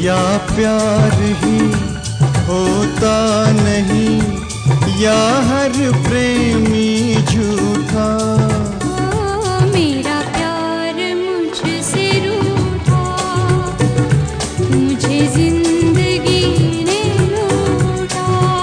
या प्यार ही होता नहीं, या हर प्रेमी झूठा। मेरा प्यार मुझसे रूठा, मुझे जिंदगी ने लूटा।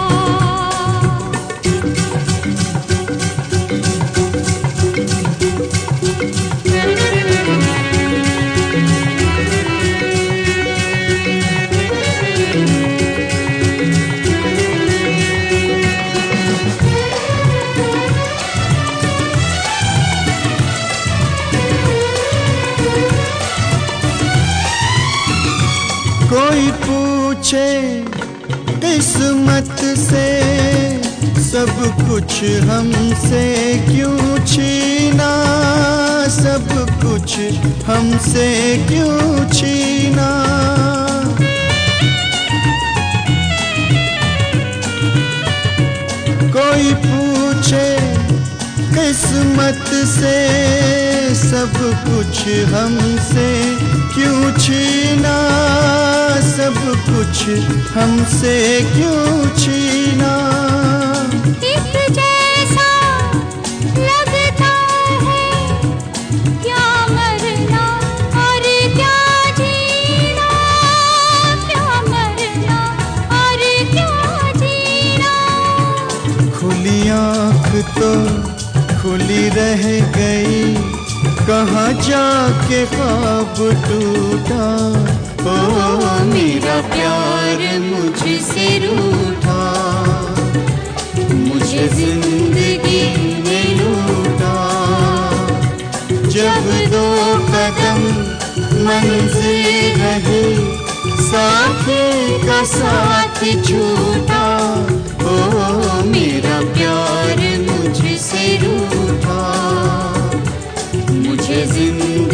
कोई पूछे किस्मत से सब कुछ हमसे क्यों छीना, सब कुछ हमसे क्यों छीना। कोई पूछे किस्मत से सब कुछ हमसे क्यों छीना, सब कुछ हमसे क्यों छीना। इस जैसा लगता है क्या मरना और क्या जीना, क्या मरना और क्या जीना। खुली आँख तो खुली रह गई, कहाँ जाके ख्वाब टूटा। ओ मेरा प्यार मुझसे रूठा, मुझे जिंदगी ने लूटा। जब दो कदम मंजिल रही, साथी का साथ छूटा। ओ मेरा प्यार मुझसे रूठा, मुझे जिंदगी